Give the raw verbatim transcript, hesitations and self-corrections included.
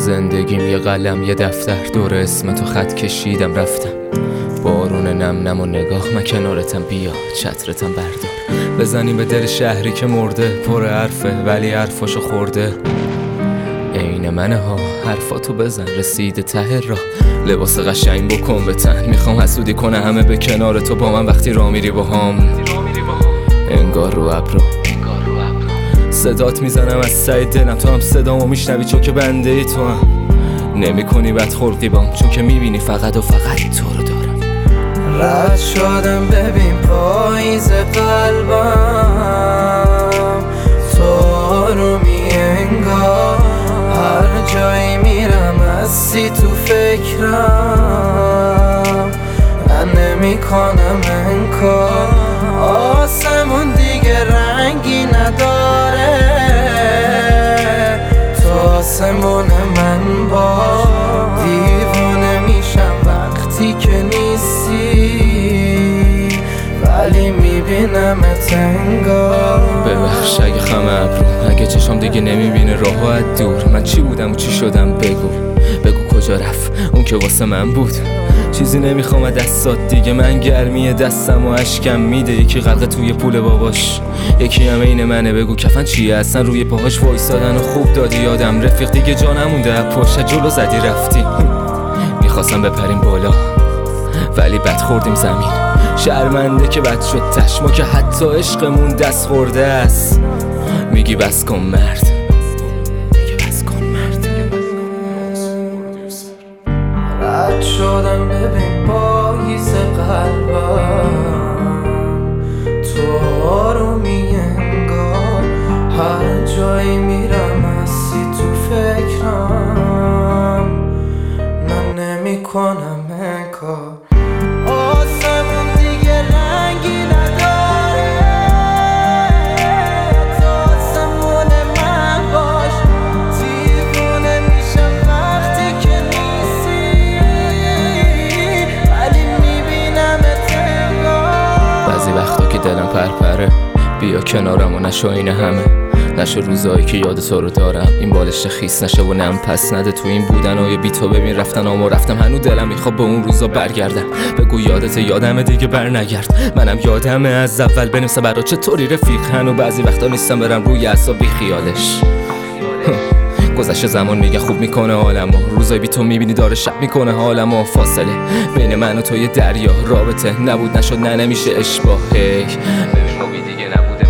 زندگیم یه قلم یه دفتر، دور اسم تو خط کشیدم رفتم. بارون نم نم و نگاه من کنارتم، بیا چترتم بردار. بزنیم به دل شهری که مرده، پر حرفه ولی حرفاشو خورده. عین منه ها حرفاتو بزن، رسیده ته راه. لباس قشنگ بکن به تن، میخوام حسودی کنه همه به کنار تو با من وقتی راه میری با هم. انگار رو ابرو صدات میزنم از سعی دلم، تو هم صدامو میشنوی چون که بنده ای تو هم. نمی کنی بد خلقی بام چون که میبینی فقط و فقط تو رو دارم. رد شدم ببین پاییز قلبم، تو رو می انگار هر جایی میرم هستی تو فکرم. من نمی کنم انکار آسمون دیگه رنگی نداره، تو آسمون من با دیوونه میشم وقتی که نیستی، ولی میبینمت انگار. ببخش اگه خم ابرو، اگه چشم دیگه نمیبینه راهو از دور. من چی بودم و چی شدم بگو بگو کجا رفت اون که واسه من بود. چیزی نمیخوام از دستات دیگه، من گرمی دستم و اشکم میده. یکی غرق توی پول باباش، یکی هم این منه. بگو کفن چیه اصلا روی پاهاش وایسادن و خوب دادی یادم. رفیق دیگه جا نمونده پشت جلو زدی رفتی. میخواستم بپریم بالا ولی بد خوردیم زمین. شرمنده که بد شد تشما که حتی عشقمون دست خورده است. میگی بس کن مرد، رد شدم ببین پاییز قلبم، تو رو می انگار هر جایی میرم هستی تو فکرم. من نمی کنم انکار آسمون دیگه رنگی نداره، تو آسمون من باش دیوونه میشم وقتی که نیستی، ولی میبینمت انگار. بعضی وقتا که دلم پرپره بیا کنارم و نشو این همه، نشو روزایی که یاد تو رو دارم. این بالشت خیس نشه و نم پس نده تو این بودن های بی تو. ببین رفتن آما رفتم هنو دلم میخواد به اون روزا برگردم. بگو یادت یادمه دیگه بر نگرد، منم یادمه از اول بنویسم برا چطوری رفیق. هنو بعضی وقتا نیستم برم روی اعصاب بی خیالش. گذشته زمان میگه خوب میکنه حالمو، روزای بی تو میبینی داره شب میکنه حالمو. فاصله بین من و تو یه دریا، رابطه نبود نشد نه نمیشه اشباه. ببین موی دیگه نبوده